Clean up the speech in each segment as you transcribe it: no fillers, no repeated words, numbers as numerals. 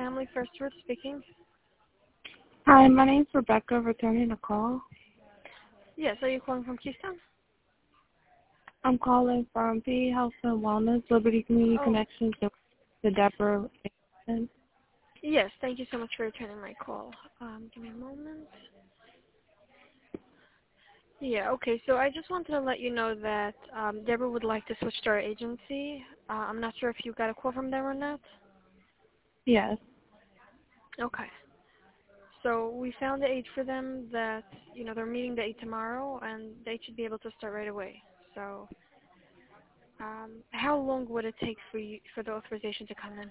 Family First Root speaking. Hi, my name's Rebecca, returning a call. Yes, are you calling from Keystone? I'm calling from PE Health and Wellness, Liberty Community Oh, Connections, the Deborah. yes, thank you so much for returning my call. Give me a moment. Yeah, okay, so I just wanted to let you know that Deborah would like to switch to our agency. I'm not sure if you got a call from them or not. Yes. Okay. So we found the age for them that, they're meeting the 8 tomorrow, and they should be able to start right away. So how long would it take for the authorization to come in?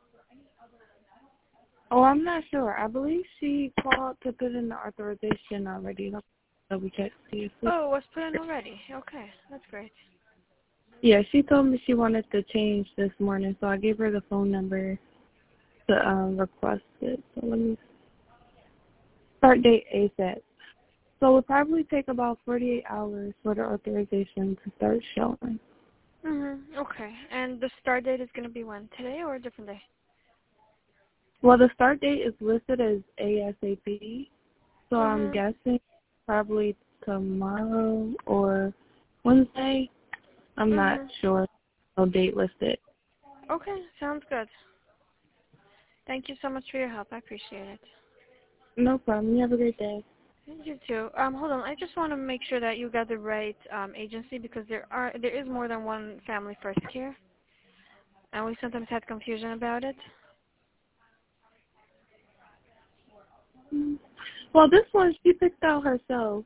Oh, I'm not sure. I believe she called to put in the authorization already. Let me double check. See if Oh, it was put in already. Okay, that's great. Yeah, she told me she wanted to change this morning, so I gave her the phone number to request it. So let me start date ASAP. So it would probably take about 48 hours for the authorization to start showing. Okay, and the start date is going to be when? Today or a different day? Well, the start date is listed as ASAP, so I'm guessing probably tomorrow or Wednesday. I'm not sure. No date listed. Okay, sounds good. Thank you so much for your help. I appreciate it. No problem. You have a great day. You too. Hold on. I just want to make sure that you got the right agency because there is more than one Family First Care, and we sometimes had confusion about it. Well, this one she picked out herself.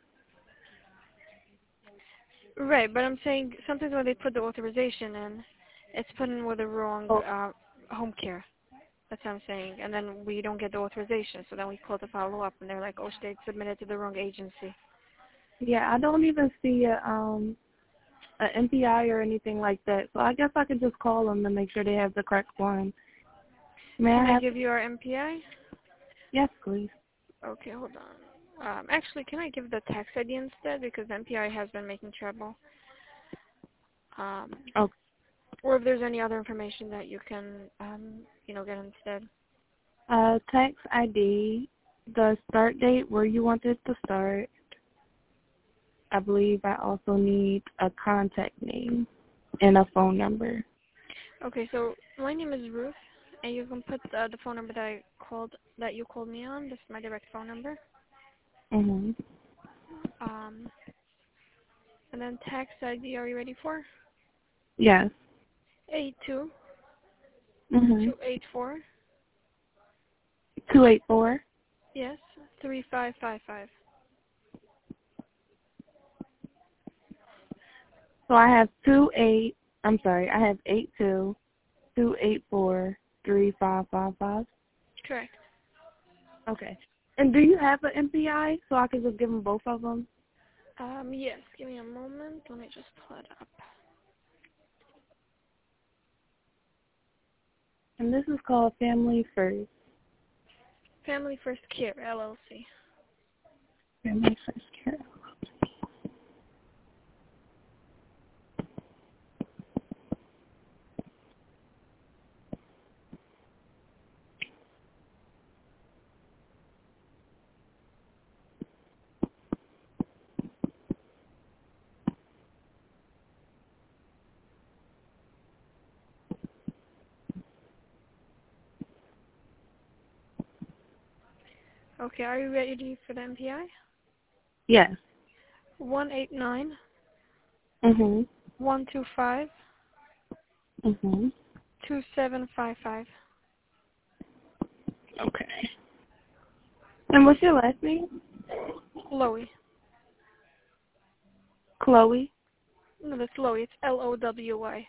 Right, but I'm saying sometimes when they put the authorization in, it's put in with the wrong home care. That's what I'm saying. And then we don't get the authorization, so then we call to follow up, and they're like, oh, they submitted to the wrong agency. Yeah, I don't even see an MPI or anything like that. So I guess I could just call them to make sure they have the correct one. May Can I I have? give you our MPI? Yes, please. Okay, hold on. Actually, can I give the tax ID instead? Because MPI has been making trouble. Okay. Or if there's any other information that you can, get instead. Tax ID, the start date, where you want it to start. I believe I also need a contact name and a phone number. Okay, so my name is Ruth, and you can put the phone number that you called me on. This is my direct phone number. Mhm. And then tax ID. Are you ready for? Yes. 82 Mhm. 284. 284. Yes, 3555. So I have 28. I'm sorry. I have 82 284 3555. Correct. Okay. And do you have an MPI so I can just give them both of them? Yes. Give me a moment. Let me just pull it up. And this is called Family First. Family First Care LLC. Family First Care. Okay. Are you ready for the MPI? Yes. 189 Mhm. 125 Mhm. 2755. Okay. And what's your last name? Lowy. Chloe. No, that's Lowy. It's LOWY.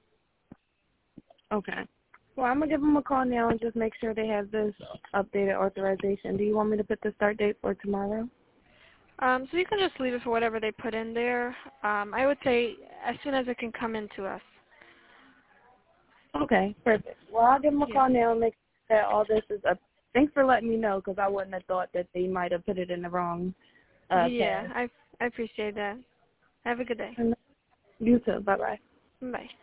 Okay. Well, I'm going to give them a call now and just make sure they have this updated authorization. Do you want me to put the start date for tomorrow? So you can just leave it for whatever they put in there. I would say as soon as it can come into us. Okay, perfect. Well, I'll give them a Yeah. call now and make sure that all this is up. Thanks for letting me know because I wouldn't have thought that they might have put it in the wrong Yeah, tab. I appreciate that. Have a good day. And you too. Bye-bye. Bye.